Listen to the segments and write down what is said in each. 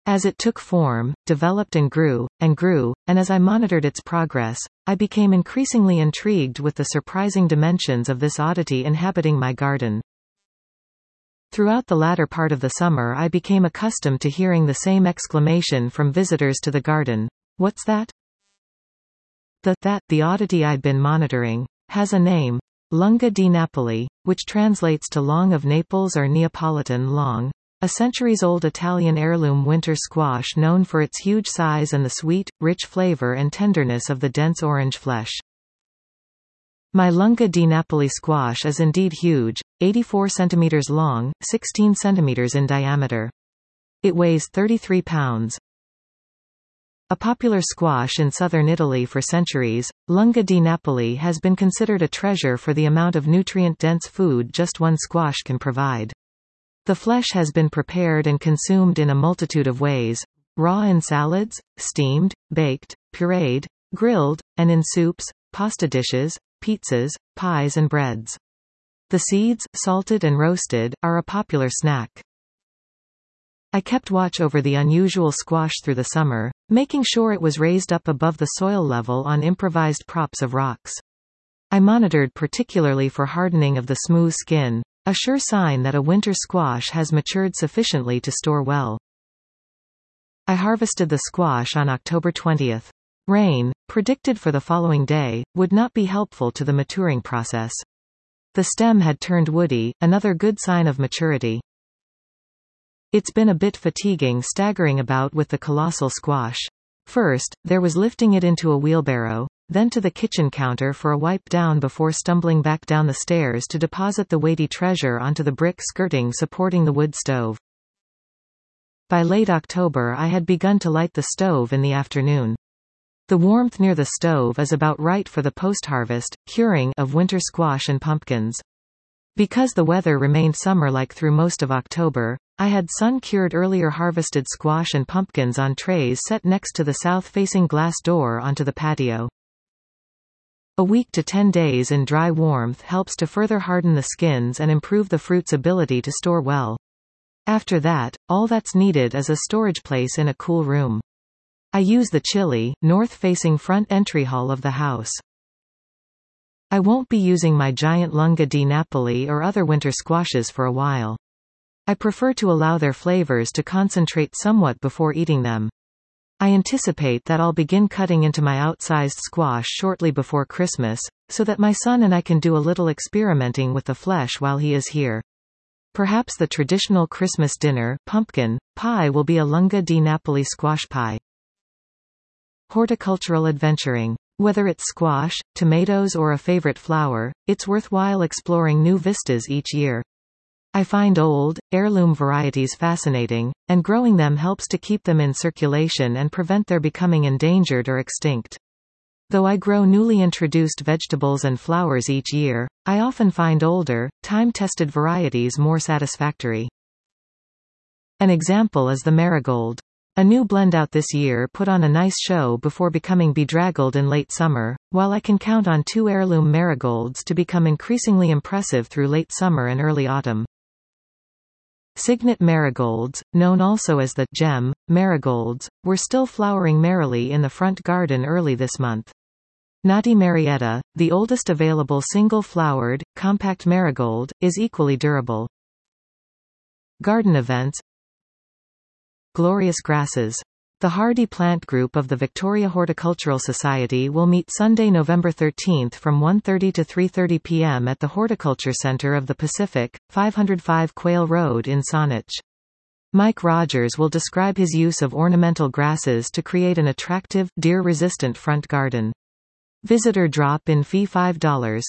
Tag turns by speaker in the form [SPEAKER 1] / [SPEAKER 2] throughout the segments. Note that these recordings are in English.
[SPEAKER 1] As it took form, developed and grew, and as I monitored its progress, I became increasingly intrigued with the surprising dimensions of this oddity inhabiting my garden. Throughout the latter part of the summer I became accustomed to hearing the same exclamation from visitors to the garden: "What's that?" The oddity I'd been monitoring has a name, Lunga di Napoli, which translates to long of Naples or Neapolitan long, a centuries-old Italian heirloom winter squash known for its huge size and the sweet, rich flavor and tenderness of the dense orange flesh. My Lunga di Napoli squash is indeed huge, 84 centimeters long, 16 centimeters in diameter. It weighs 33 pounds. A popular squash in southern Italy for centuries, Lunga di Napoli has been considered a treasure for the amount of nutrient-dense food just one squash can provide. The flesh has been prepared and consumed in a multitude of ways: raw in salads, steamed, baked, pureed, grilled, and in soups, pasta dishes, pizzas, pies and breads. The seeds, salted and roasted, are a popular snack. I kept watch over the unusual squash through the summer, making sure it was raised up above the soil level on improvised props of rocks. I monitored particularly for hardening of the smooth skin, a sure sign that a winter squash has matured sufficiently to store well. I harvested the squash on October 20th. Rain, predicted for the following day, would not be helpful to the maturing process. The stem had turned woody, another good sign of maturity. It's been a bit fatiguing staggering about with the colossal squash. First, there was lifting it into a wheelbarrow, then to the kitchen counter for a wipe down before stumbling back down the stairs to deposit the weighty treasure onto the brick skirting supporting the wood stove. By late October I had begun to light the stove in the afternoon. The warmth near the stove is about right for the post-harvest, curing of winter squash and pumpkins. Because the weather remained summer-like through most of October, I had sun-cured earlier harvested squash and pumpkins on trays set next to the south-facing glass door onto the patio. A week to 10 days in dry warmth helps to further harden the skins and improve the fruit's ability to store well. After that, all that's needed is a storage place in a cool room. I use the chilly, north-facing front entry hall of the house. I won't be using my giant Lunga di Napoli or other winter squashes for a while. I prefer to allow their flavors to concentrate somewhat before eating them. I anticipate that I'll begin cutting into my outsized squash shortly before Christmas, so that my son and I can do a little experimenting with the flesh while he is here. Perhaps the traditional Christmas dinner, pumpkin pie, will be a Lunga di Napoli squash pie. Horticultural adventuring. Whether it's squash, tomatoes or a favorite flower, it's worthwhile exploring new vistas each year. I find old, heirloom varieties fascinating, and growing them helps to keep them in circulation and prevent their becoming endangered or extinct. Though I grow newly introduced vegetables and flowers each year, I often find older, time-tested varieties more satisfactory. An example is the marigold. A new blend out this year put on a nice show before becoming bedraggled in late summer, while I can count on 2 heirloom marigolds to become increasingly impressive through late summer and early autumn. Signet marigolds, known also as the gem marigolds, were still flowering merrily in the front garden early this month. Nati Marietta, the oldest available single-flowered, compact marigold, is equally durable. Garden events. Glorious grasses. The hardy plant group of the Victoria Horticultural Society will meet Sunday, November 13 from 1:30 to 3:30 p.m. at the Horticulture Center of the Pacific, 505 Quail Road in Saanich. Mike Rogers will describe his use of ornamental grasses to create an attractive, deer-resistant front garden. Visitor drop-in fee $5.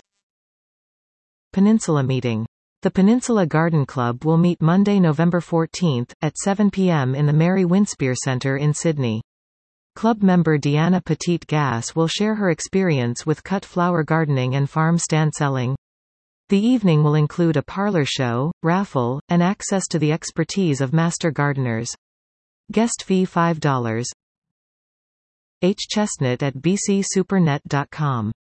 [SPEAKER 1] Peninsula meeting. The Peninsula Garden Club will meet Monday, November 14, at 7 p.m. in the Mary Winspear Centre in Sydney. Club member Deanna Petit-Gas will share her experience with cut flower gardening and farm stand selling. The evening will include a parlour show, raffle, and access to the expertise of master gardeners. Guest fee $5. H. Chestnut at bcsupernet.com